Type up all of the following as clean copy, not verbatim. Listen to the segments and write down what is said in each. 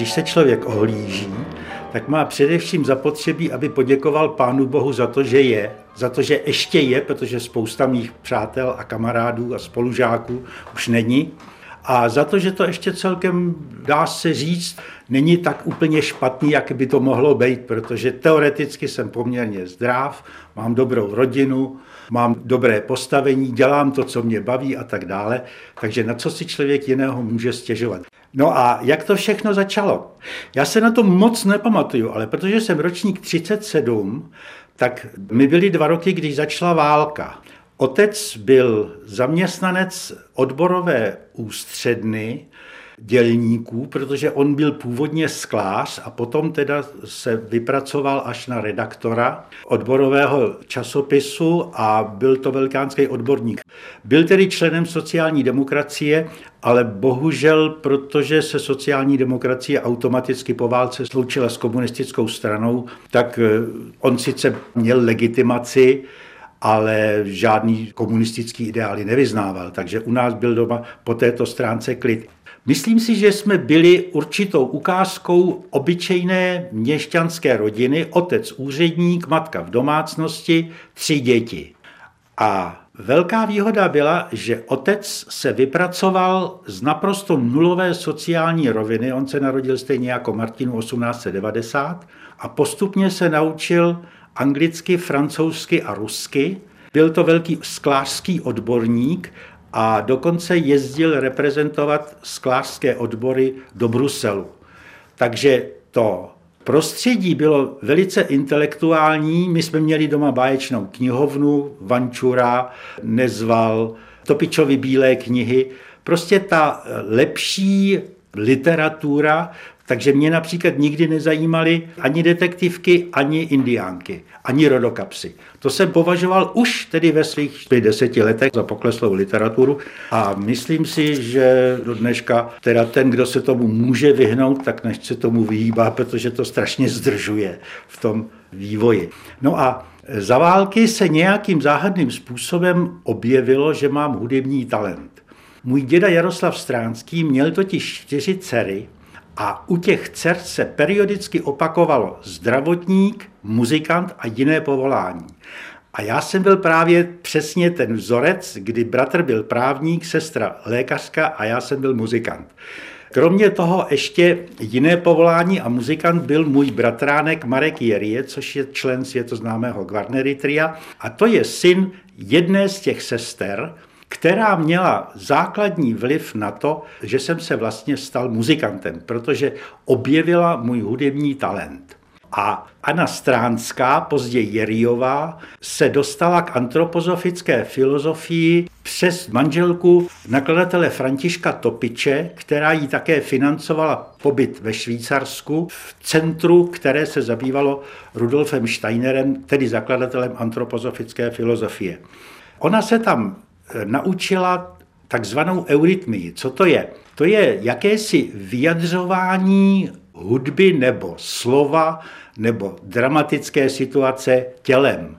když se člověk ohlíží, tak má především zapotřebí, aby poděkoval Pánu Bohu za to, že je, za to, že ještě je, protože spousta mých přátel a kamarádů a spolužáků už není. A za to, že to ještě celkem, dá se říct, není tak úplně špatný, jak by to mohlo být, protože teoreticky jsem poměrně zdrav, mám dobrou rodinu, mám dobré postavení, dělám to, co mě baví a tak dále, takže na co si člověk jiného může stěžovat. No a jak to všechno začalo? Já se na to moc nepamatuju, ale protože jsem ročník 37, tak mi byly 2 roky, když začala válka. Otec byl zaměstnanec odborové ústředny dělníků, protože on byl původně sklář a potom teda se vypracoval až na redaktora odborového časopisu a byl to velikánský odborník. Byl tedy členem sociální demokracie, ale bohužel, protože se sociální demokracie automaticky po válce sloučila s komunistickou stranou, tak on sice měl legitimaci, ale žádný komunistický ideály nevyznával, takže u nás byl doma po této stránce klid. Myslím si, že jsme byli určitou ukázkou obyčejné měšťanské rodiny, otec úředník, matka v domácnosti, 3 děti. A velká výhoda byla, že otec se vypracoval z naprosto nulové sociální roviny, on se narodil stejně jako Martin 1890 a postupně se naučil anglicky, francouzsky a rusky. Byl to velký sklářský odborník a dokonce jezdil reprezentovat sklářské odbory do Bruselu. Takže to prostředí bylo velice intelektuální. My jsme měli doma báječnou knihovnu, Vančura, Nezval, Topičovy bílé knihy. Prostě ta lepší literatura, takže mě například nikdy nezajímaly ani detektivky, ani indiánky, ani rodokapsy. To jsem považoval už tedy ve svých 10 letech za pokleslou literaturu a myslím si, že do dneška teda ten, kdo se tomu může vyhnout, tak než se tomu vyhýbá, protože to strašně zdržuje v tom vývoji. No a za války se nějakým záhadným způsobem objevilo, že mám hudební talent. Můj děda Jaroslav Stránský měl totiž 4 dcery, a u těch dcer se periodicky opakovalo zdravotník, muzikant a jiné povolání. A já jsem byl právě přesně ten vzorec, kdy bratr byl právník, sestra lékařka a já jsem byl muzikant. Kromě toho ještě jiné povolání a muzikant byl můj bratránek Marek Jerie, což je člen světoznámého Gvarnery tria. A to je syn jedné z těch sester, která měla základní vliv na to, že jsem se vlastně stal muzikantem, protože objevila můj hudební talent. A Anna Stránská, později Jeriová, se dostala k antropozofické filozofii přes manželku nakladatele Františka Topiče, která jí také financovala pobyt ve Švýcarsku v centru, které se zabývalo Rudolfem Steinerem, tedy zakladatelem antropozofické filozofie. Ona se tam naučila takzvanou eurytmii. Co to je? To je jakési vyjadřování hudby nebo slova nebo dramatické situace tělem.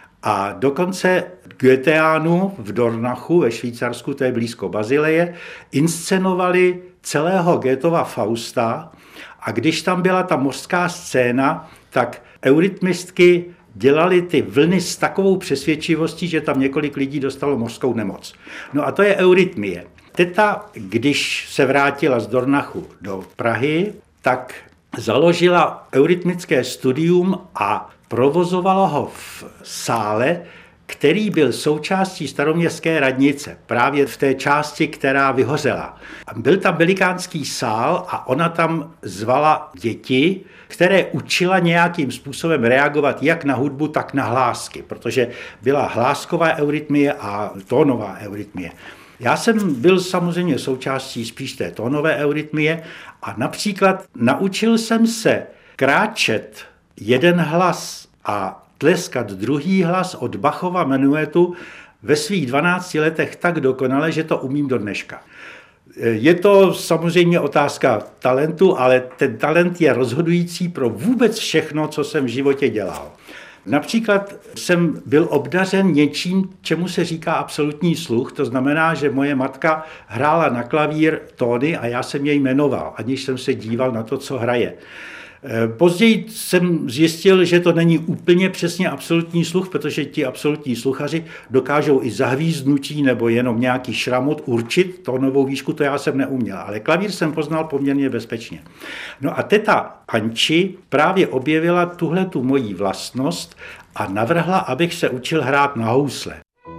A dokonce Goetheánu v Dornachu ve Švýcarsku, to je blízko Bazileje, inscenovali celého Goethova Fausta a když tam byla ta mořská scéna, tak eurytmistky dělali ty vlny s takovou přesvědčivostí, že tam několik lidí dostalo mořskou nemoc. No a to je eurytmie. Teta, když se vrátila z Dornachu do Prahy, tak založila eurytmické studium a provozovala ho v sále, který byl součástí staroměstské radnice, právě v té části, která vyhořela. Byl tam velikánský sál a ona tam zvala děti, které učila nějakým způsobem reagovat jak na hudbu, tak na hlásky, protože byla hlásková eurytmie a tónová eurytmie. Já jsem byl samozřejmě součástí spíš té tónové eurytmie a například naučil jsem se kráčet jeden hlas a tleskat druhý hlas od Bachova menuetu ve svých 12 letech tak dokonale, že to umím do dneška. Je to samozřejmě otázka talentu, ale ten talent je rozhodující pro vůbec všechno, co jsem v životě dělal. Například jsem byl obdařen něčím, čemu se říká absolutní sluch, to znamená, že moje matka hrála na klavír tóny a já jsem jej jmenoval, aniž jsem se díval na to, co hraje. Později jsem zjistil, že to není úplně přesně absolutní sluch, protože ti absolutní sluchaři dokážou i zahvízdnutí nebo jenom nějaký šramot určit tónovou výšku, to já jsem neuměl, ale klavír jsem poznal poměrně bezpečně. No a teta Anči právě objevila tuhletu moji vlastnost a navrhla, abych se učil hrát na housle.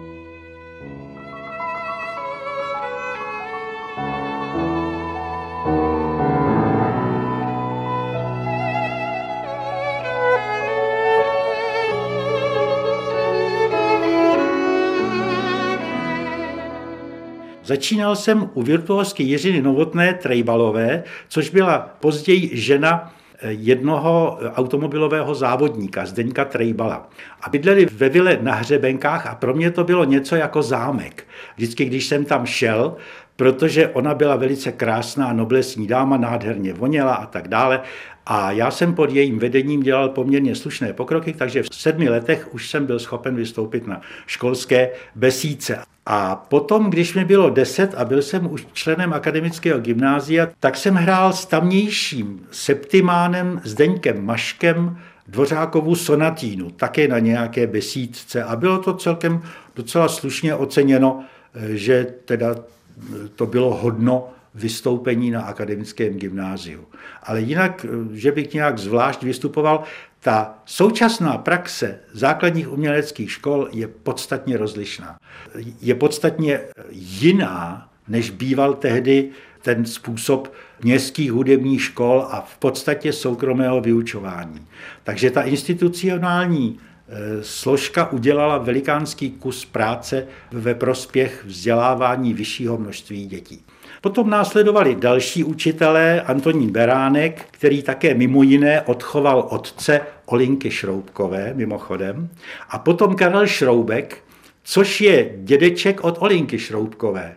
Začínal jsem u virtuózky Jiřiny Novotné Trejbalové, což byla později žena jednoho automobilového závodníka, Zdeňka Trejbala. A bydleli ve vile na Hřebenkách a pro mě to bylo něco jako zámek. Vždycky, když jsem tam šel, protože ona byla velice krásná, noblesní dáma, nádherně voněla a tak dále. A já jsem pod jejím vedením dělal poměrně slušné pokroky, takže v 7 letech už jsem byl schopen vystoupit na školské besídce. A potom, když mi bylo 10 a byl jsem už členem akademického gymnázia, tak jsem hrál s tamnějším septimánem Zdeňkem Maškem Dvořákovu sonatínu, také na nějaké besídce. A bylo to celkem docela slušně oceněno, že teda to bylo hodno vystoupení na akademickém gymnáziu. Ale jinak, že bych nějak zvlášť vystupoval, ta současná praxe základních uměleckých škol je podstatně rozlišná. Je podstatně jiná, než býval tehdy ten způsob městských hudebních škol a v podstatě soukromého vyučování. Takže ta institucionální složka udělala velikánský kus práce ve prospěch vzdělávání vyššího množství dětí. Potom následovali další učitelé, Antonín Beránek, který také mimo jiné odchoval otce Olinky Šroubkové, mimochodem, a potom Karel Šroubek, což je dědeček od Olinky Šroubkové.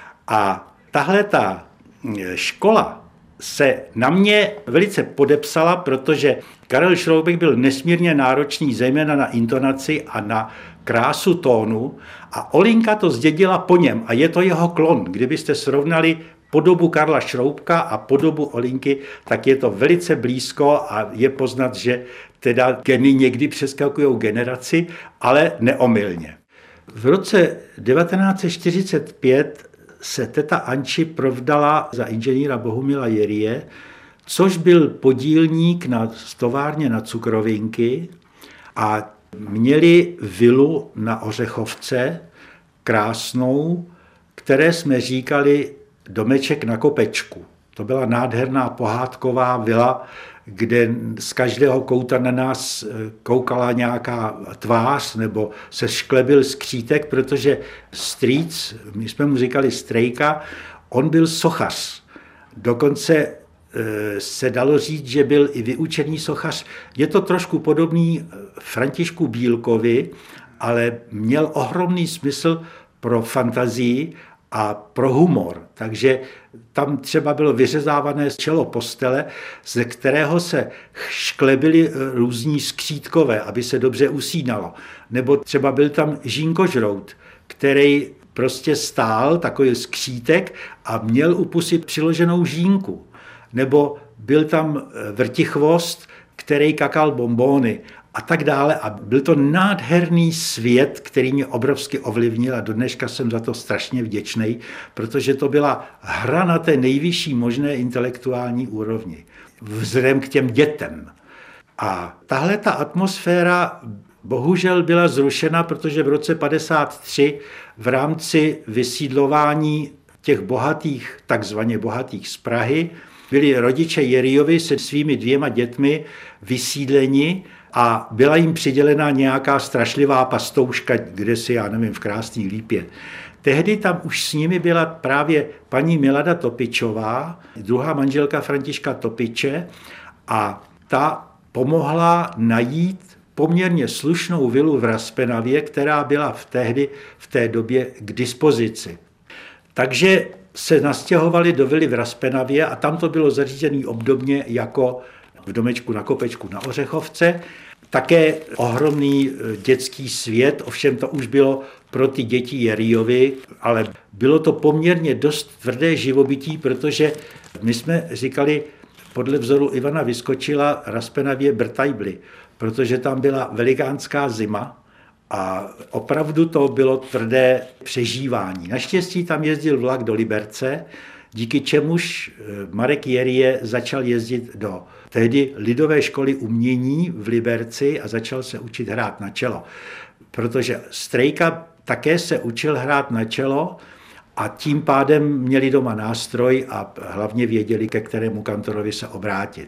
A tahle ta škola se na mě velice podepsala, protože Karel Šroubek byl nesmírně náročný, zejména na intonaci a na krásu tónu, a Olinka to zdědila po něm a je to jeho klon. Kdybyste srovnali podobu Karla Šroubka a podobu Olinky, tak je to velice blízko a je poznat, že teda geny někdy přeskakují generaci, ale neomylně. V roce 1945 se teta Anči provdala za inženýra Bohumila Jerie, což byl podílník na továrně na cukrovinky, a měli vilu na Ořechovce, krásnou, které jsme říkali domeček na kopečku. To byla nádherná pohádková vila, kde z každého kouta na nás koukala nějaká tvář nebo se šklebil skřítek, protože strýc, my jsme mu říkali Strejka, on byl sochař. Dokonce se dalo říct, že byl i vyučený sochař. Je to trošku podobný Františku Bílkovi, ale měl ohromný smysl pro fantazii a pro humor. Takže tam třeba bylo vyřezávané čelo postele, ze kterého se šklebili různí skřítkové, aby se dobře usínalo. Nebo třeba byl tam žínkožrout, který prostě stál, takový skřítek, a měl u pusy přiloženou žínku. Nebo byl tam vrtichvost, který kakal bonbóny a tak dále. A byl to nádherný svět, který mě obrovsky ovlivnil a do dneška jsem za to strašně vděčný, protože to byla hra na té nejvyšší možné intelektuální úrovni, vzhledem k těm dětem. A tahle ta atmosféra bohužel byla zrušena, protože v roce 1953 v rámci vysídlování těch bohatých, takzvaně bohatých z Prahy, byli rodiče Jeriovi se svými 2 dětmi vysídleni a byla jim přidělena nějaká strašlivá pastouška, kdesi, já nevím, v Krásný Lípě. Tehdy tam už s nimi byla právě paní Milada Topičová, druhá manželka Františka Topiče, a ta pomohla najít poměrně slušnou vilu v Raspenavě, která byla v té době k dispozici. Takže se nastěhovali do vily v Raspenavě a tam to bylo zařízené obdobně jako v domečku na kopečku na Ořechovce. Také ohromný dětský svět, ovšem to už bylo pro ty děti Jerijovi, ale bylo to poměrně dost tvrdé živobytí, protože my jsme říkali, podle vzoru Ivana Vyskočila Raspenavě Brtajbly, protože tam byla velikánská zima a opravdu to bylo tvrdé přežívání. Naštěstí tam jezdil vlak do Liberce, díky čemuž Marek Jerije začal jezdit do tehdy Lidové školy umění v Liberci a začal se učit hrát na čelo. Protože Strejka také se učil hrát na čelo a tím pádem měli doma nástroj a hlavně věděli, ke kterému kantorovi se obrátit.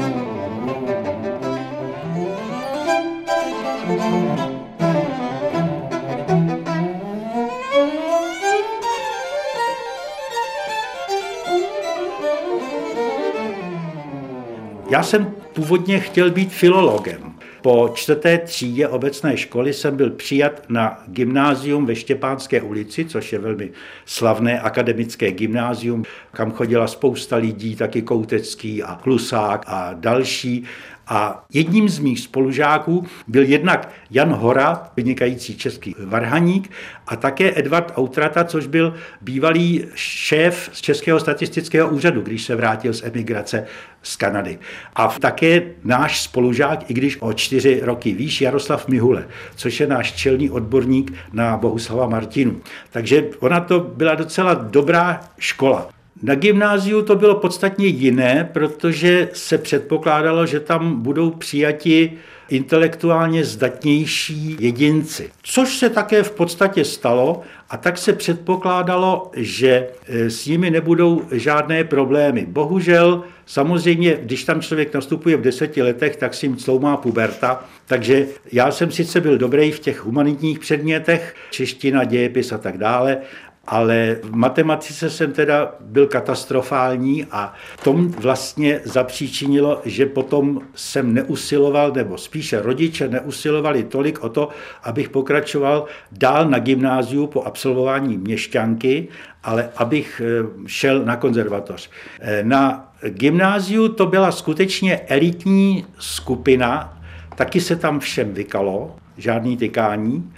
Já jsem původně chtěl být filologem. Po 4. třídě obecné školy jsem byl přijat na gymnázium ve Štěpánské ulici, což je velmi slavné akademické gymnázium, kam chodila spousta lidí, taky Koutecký a Klusák a další. A jedním z mých spolužáků byl jednak Jan Hora, vynikající český varhaník, a také Edvard Outrata, což byl bývalý šéf z Českého statistického úřadu, když se vrátil z emigrace z Kanady. A také náš spolužák, i když o 4 roky výš, Jaroslav Mihule, což je náš čelný odborník na Bohuslava Martinu. Takže ona to byla docela dobrá škola. Na gymnáziu to bylo podstatně jiné, protože se předpokládalo, že tam budou přijati intelektuálně zdatnější jedinci. Což se také v podstatě stalo a tak se předpokládalo, že s nimi nebudou žádné problémy. Bohužel, samozřejmě, když tam člověk nastupuje v 10 letech, tak si jim cloumá puberta. Takže já jsem sice byl dobrý v těch humanitních předmětech, čeština, dějepis a tak dále, ale v matematice jsem teda byl katastrofální a tom vlastně zapříčinilo, že potom jsem neusiloval, nebo spíše rodiče neusilovali tolik o to, abych pokračoval dál na gymnáziu po absolvování měšťanky, ale abych šel na konzervatoř. Na gymnáziu to byla skutečně elitní skupina, taky se tam všem vykalo, žádný tykání,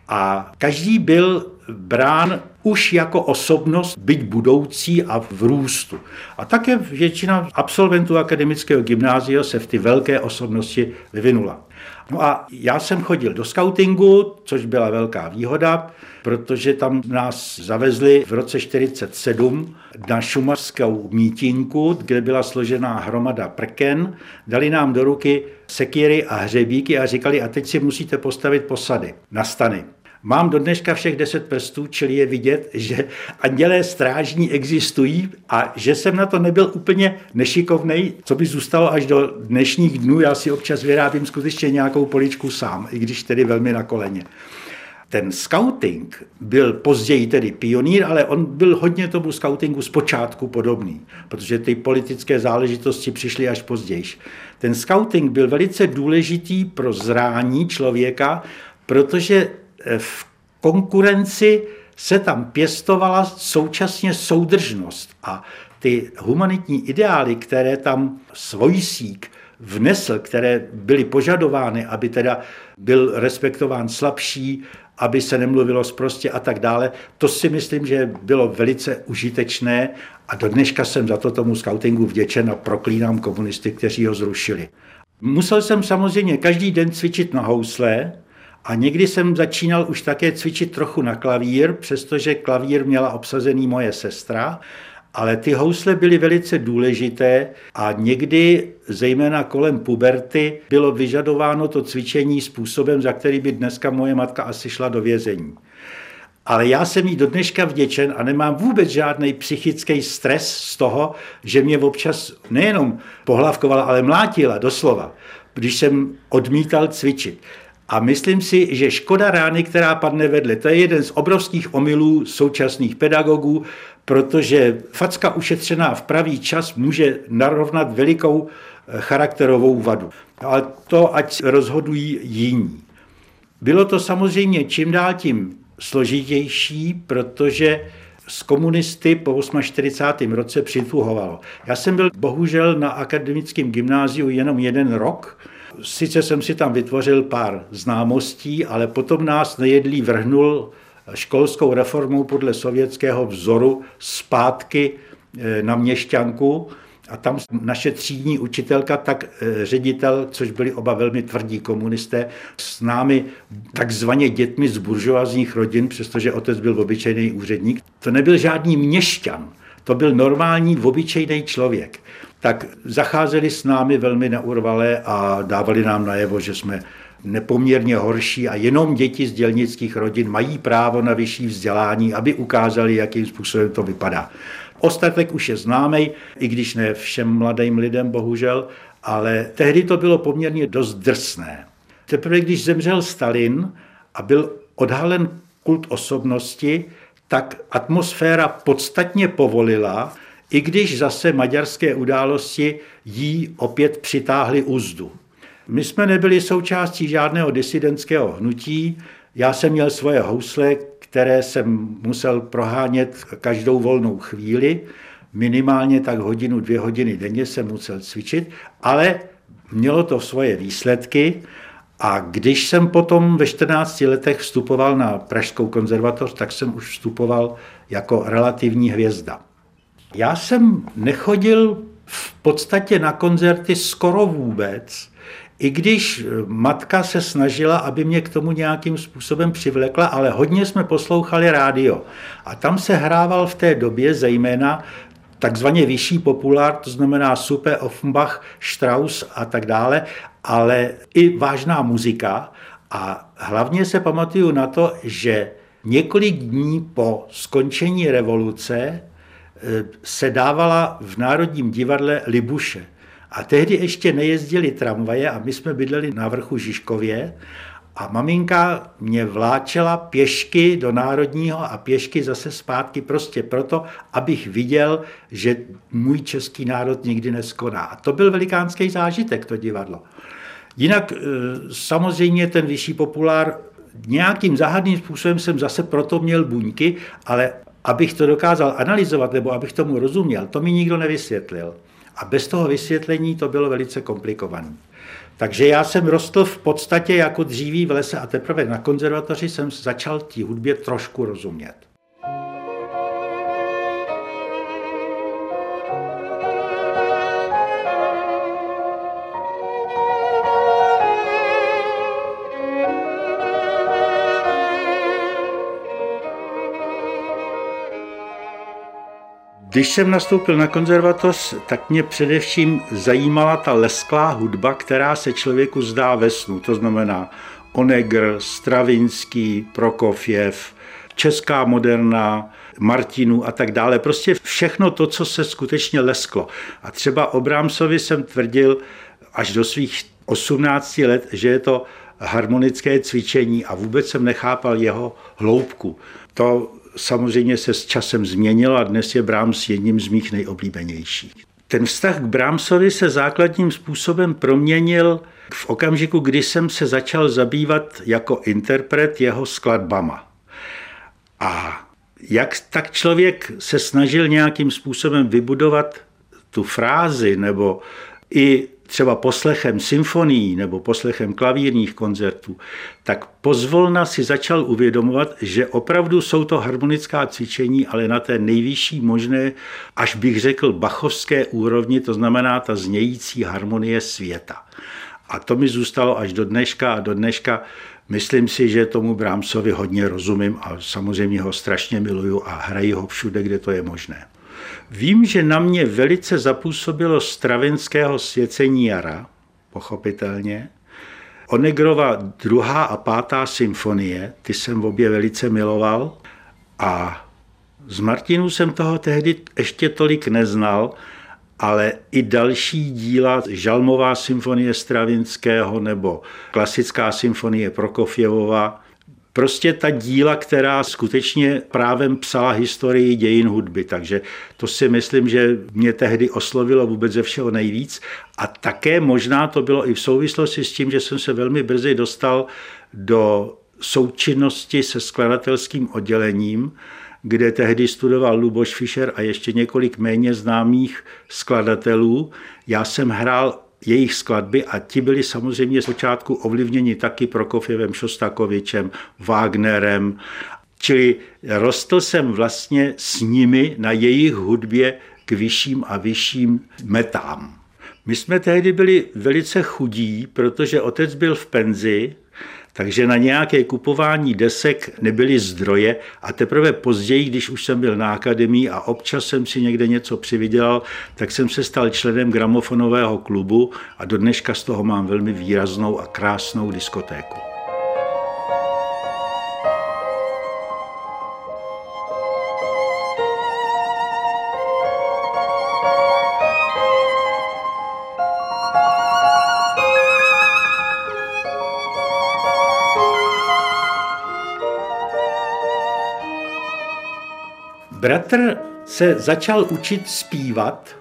a každý byl brán už jako osobnost, byť budoucí a v růstu. A také většina absolventů akademického gymnázia se v ty velké osobnosti vyvinula. No a já jsem chodil do skautingu, což byla velká výhoda, protože tam nás zavezli v roce 1947 na šumavskou mítinku, kde byla složená hromada prken, dali nám do ruky sekyry a hřebíky a říkali, a teď si musíte postavit posady na stany. Mám do dneška všech 10 prstů, čili je vidět, že andělé strážní existují a že jsem na to nebyl úplně nešikovnej, co by zůstalo až do dnešních dnů. Já si občas vyrábím skutečně nějakou poličku sám, i když tedy velmi na koleně. Ten skauting byl později tedy pionýr, ale on byl hodně tomu skautingu zpočátku podobný, protože ty politické záležitosti přišly až později. Ten skauting byl velice důležitý pro zrání člověka, protože v konkurenci se tam pěstovala současně soudržnost a ty humanitní ideály, které tam Svojsík vnesl, které byly požadovány, aby teda byl respektován slabší, aby se nemluvilo sprostě a tak dále, to si myslím, že bylo velice užitečné a do dneška jsem za to tomu skautingu vděčen a proklínám komunisty, kteří ho zrušili. Musel jsem samozřejmě každý den cvičit na housle, a někdy jsem začínal už také cvičit trochu na klavír, přestože klavír měla obsazený moje sestra, ale ty housle byly velice důležité a někdy, zejména kolem puberty, bylo vyžadováno to cvičení způsobem, za který by dneska moje matka asi šla do vězení. Ale já jsem jí do dneška vděčen a nemám vůbec žádný psychický stres z toho, že mě občas nejenom pohlavkovala, ale mlátila doslova, když jsem odmítal cvičit. A myslím si, že škoda rány, která padne vedle, to je jeden z obrovských omylů současných pedagogů, protože facka ušetřená v pravý čas může narovnat velikou charakterovou vadu. Ale to ať rozhodují jiní. Bylo to samozřejmě čím dál tím složitější, protože s komunisty po 48. roce přituhovalo. Já jsem byl bohužel na akademickém gymnáziu jenom 1 rok, Sice jsem si tam vytvořil pár známostí, ale potom nás Nejedlý vrhnul školskou reformou podle sovětského vzoru zpátky na Měšťanku a tam naše třídní učitelka, tak ředitel, což byli oba velmi tvrdí komunisté, s námi takzvaně dětmi z buržoazních rodin, přestože otec byl obyčejný úředník. To nebyl žádný měšťan, to byl normální, obyčejný člověk. Tak zacházeli s námi velmi neurvale a dávali nám najevo, že jsme nepoměrně horší a jenom děti z dělnických rodin mají právo na vyšší vzdělání, aby ukázali, jakým způsobem to vypadá. Ostatek už je známý, i když ne všem mladým lidem, bohužel, ale tehdy to bylo poměrně dost drsné. Teprve když zemřel Stalin a byl odhalen kult osobnosti, tak atmosféra podstatně povolila, i když zase maďarské události jí opět přitáhly uzdu. My jsme nebyli součástí žádného disidentského hnutí, já jsem měl svoje housle, které jsem musel prohánět každou volnou chvíli, minimálně tak hodinu, 2 hodiny denně jsem musel cvičit, ale mělo to svoje výsledky a když jsem potom ve 14 letech vstupoval na Pražskou konzervatoř, tak jsem už vstupoval jako relativní hvězda. Já jsem nechodil v podstatě na koncerty skoro vůbec, i když matka se snažila, aby mě k tomu nějakým způsobem přivlekla, ale hodně jsme poslouchali rádio. A tam se hrával v té době zejména takzvaně vyšší populár, to znamená Super Offenbach, Strauss a tak dále, ale i vážná muzika. A hlavně se pamatuju na to, že několik dní po skončení revoluce se dávala v Národním divadle Libuše. A tehdy ještě nejezdily tramvaje a my jsme bydleli na vrchu Žižkově a maminka mě vláčela pěšky do Národního a pěšky zase zpátky prostě proto, abych viděl, že můj český národ nikdy neskoná. A to byl velikánský zážitek, to divadlo. Jinak samozřejmě ten vyšší populár nějakým záhadným způsobem jsem zase proto měl buňky, ale abych to dokázal analyzovat nebo abych tomu rozuměl, to mi nikdo nevysvětlil. A bez toho vysvětlení to bylo velice komplikované. Takže já jsem rostl v podstatě jako dříví v lese a teprve na konzervatoři jsem začal té hudbě trošku rozumět. Když jsem nastoupil na konzervatoř, tak mě především zajímala ta lesklá hudba, která se člověku zdá ve snu. To znamená Onegr, Stravinský, Prokofjev, česká moderna, Martinů a tak dále. Prostě všechno to, co se skutečně lesklo. A třeba o Brahmsovi jsem tvrdil až do svých 18 let, že je to harmonické cvičení a vůbec jsem nechápal jeho hloubku. To samozřejmě se s časem změnilo a dnes je Brahms jedním z mých nejoblíbenějších. Ten vztah k Brahmsovi se základním způsobem proměnil v okamžiku, kdy jsem se začal zabývat jako interpret jeho skladbama. A jak tak člověk se snažil nějakým způsobem vybudovat tu frázi nebo i třeba poslechem symfonií nebo poslechem klavírních koncertů, tak pozvolna si začal uvědomovat, že opravdu jsou to harmonická cvičení, ale na té nejvyšší možné, až bych řekl, bachovské úrovni, to znamená ta znějící harmonie světa. A to mi zůstalo až do dneška a do dneška myslím si, že tomu Brahmsovi hodně rozumím a samozřejmě ho strašně miluju a hraji ho všude, kde to je možné. Vím, že na mě velice zapůsobilo Stravinského Svěcení jara, pochopitelně. Onegrova 2. a 5. symfonie, ty jsem obě velice miloval. A z Martinů jsem toho tehdy ještě tolik neznal, ale i další díla, Žalmová symfonie Stravinského nebo klasická symfonie Prokofjevova, prostě ta díla, která skutečně právem psala historii dějin hudby, takže to si myslím, že mě tehdy oslovilo vůbec ze všeho nejvíc a také možná to bylo i v souvislosti s tím, že jsem se velmi brzy dostal do součinnosti se skladatelským oddělením, kde tehdy studoval Luboš Fischer a ještě několik méně známých skladatelů. Já jsem hrál jejich skladby a ti byli samozřejmě zpočátku ovlivněni taky Prokofjevem, Šostakovičem, Wagnerem. Čili rostl jsem vlastně s nimi na jejich hudbě k vyšším a vyšším metám. My jsme tehdy byli velice chudí, protože otec byl v penzi, takže na nějaké kupování desek nebyly zdroje a teprve později, když už jsem byl na akademii a občas jsem si někde něco přivydělal, tak jsem se stal členem gramofonového klubu a do dneška z toho mám velmi výraznou a krásnou diskotéku. Bratr se začal učit zpívat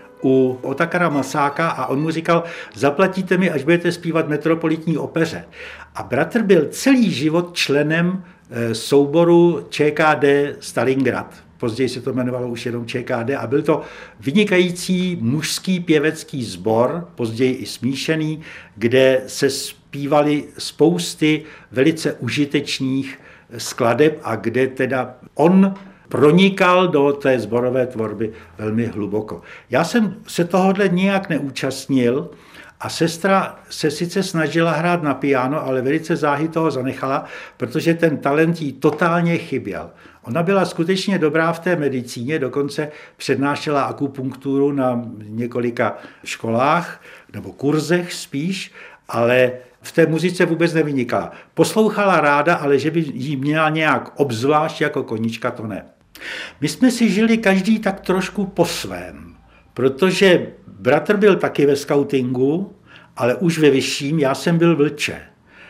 u Otakara Masáka a on mu říkal, zaplatíte mi, až budete zpívat v Metropolitní opeře. A bratr byl celý život členem souboru ČKD Stalingrad. Později se to jmenovalo už jenom ČKD a byl to vynikající mužský pěvecký sbor, později i smíšený, kde se zpívaly spousty velice užitečných skladeb a kde teda on pronikal do té sborové tvorby velmi hluboko. Já jsem se tohohle nijak neúčastnil a sestra se sice snažila hrát na piano, ale velice záhy toho zanechala, protože ten talent jí totálně chyběl. Ona byla skutečně dobrá v té medicíně, dokonce přednášela akupunkturu na několika školách nebo kurzech spíš, ale v té muzice vůbec nevynikala. Poslouchala ráda, ale že by jí měla nějak obzvlášť jako konička, to ne. My jsme si žili každý tak trošku po svém, protože bratr byl taky ve skautingu, ale už ve vyšším, já jsem byl vlče.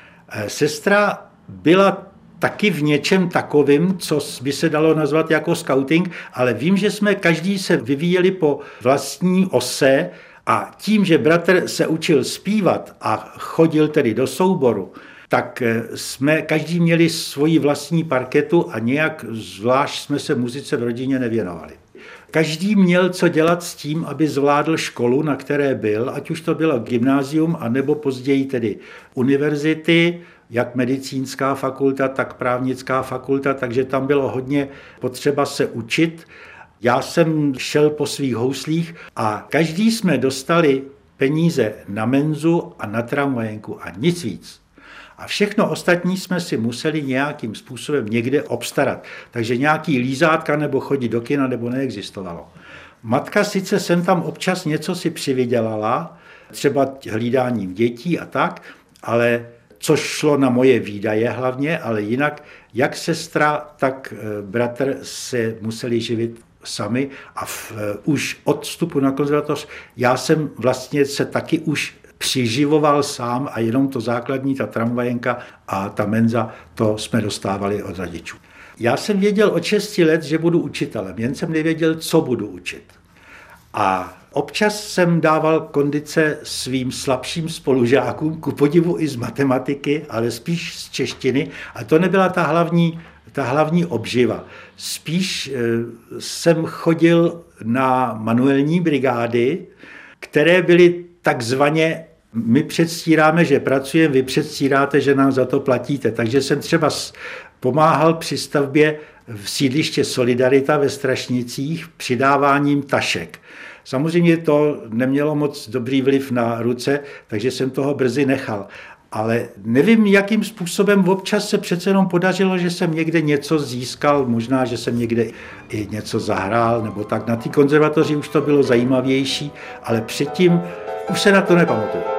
Sestra byla taky v něčem takovým, co by se dalo nazvat jako skauting, ale vím, že jsme každý se vyvíjeli po vlastní ose a tím, že bratr se učil zpívat a chodil tedy do souboru, tak jsme každý měli svoji vlastní parketu a nějak zvlášť jsme se muzice v rodině nevěnovali. Každý měl co dělat s tím, aby zvládl školu, na které byl, ať už to bylo gymnázium, anebo později tedy univerzity, jak medicínská fakulta, tak právnická fakulta, takže tam bylo hodně potřeba se učit. Já jsem šel po svých houslích a každý jsme dostali peníze na menzu a na tramvajenku a nic víc. A všechno ostatní jsme si museli nějakým způsobem někde obstarat. Takže nějaký lízátka nebo chodit do kina nebo neexistovalo. Matka sice sem tam občas něco si přivydělala, třeba hlídáním dětí a tak, ale což šlo na moje výdaje hlavně, ale jinak jak sestra, tak bratr se museli živit sami a už od vstupu na konzervatoř já jsem vlastně se taky už přiživoval sám a jenom to základní, ta tramvajenka a ta menza, to jsme dostávali od rodičů. Já jsem věděl od 6 let, že budu učitelem, jen jsem nevěděl, co budu učit. A občas jsem dával kondice svým slabším spolužákům, ku podivu i z matematiky, ale spíš z češtiny. A to nebyla ta hlavní obživa. Spíš jsem chodil na manuální brigády, které byly takzvaně, my předstíráme, že pracujeme, vy předstíráte, že nám za to platíte. Takže jsem třeba pomáhal při stavbě v sídliště Solidarita ve Strašnicích přidáváním tašek. Samozřejmě to nemělo moc dobrý vliv na ruce, takže jsem toho brzy nechal. Ale nevím, jakým způsobem občas se přece jenom podařilo, že jsem někde něco získal, možná, že jsem někde i něco zahrál, nebo tak. Na té konzervatoři už to bylo zajímavější, ale předtím už se na to nepamatuju.